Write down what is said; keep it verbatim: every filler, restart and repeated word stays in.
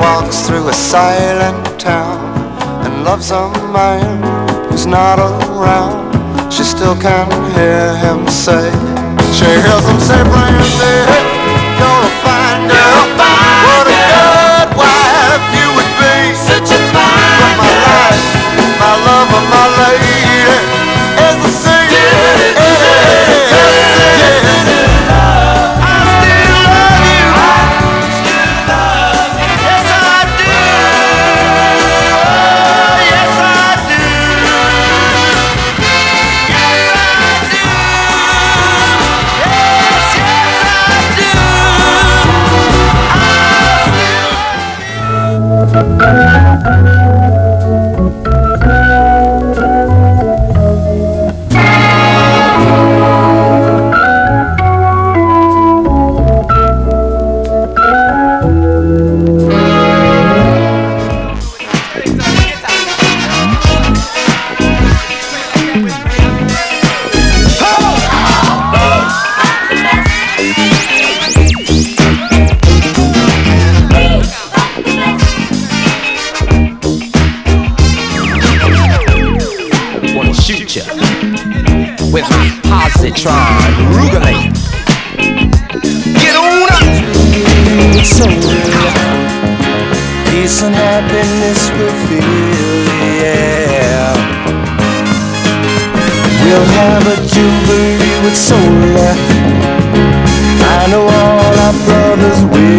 walks through a silent town and loves a man who's not around. She still can hear him say, she hears him say, Brandy, you're a fine girl, what a good wife you would be. Such a fine but my life, my love and my lady is the sea. With my positron Rugalate. Get on up! So peace and happiness will fill, yeah. We'll have a jubilee with solar. I know all our brothers will.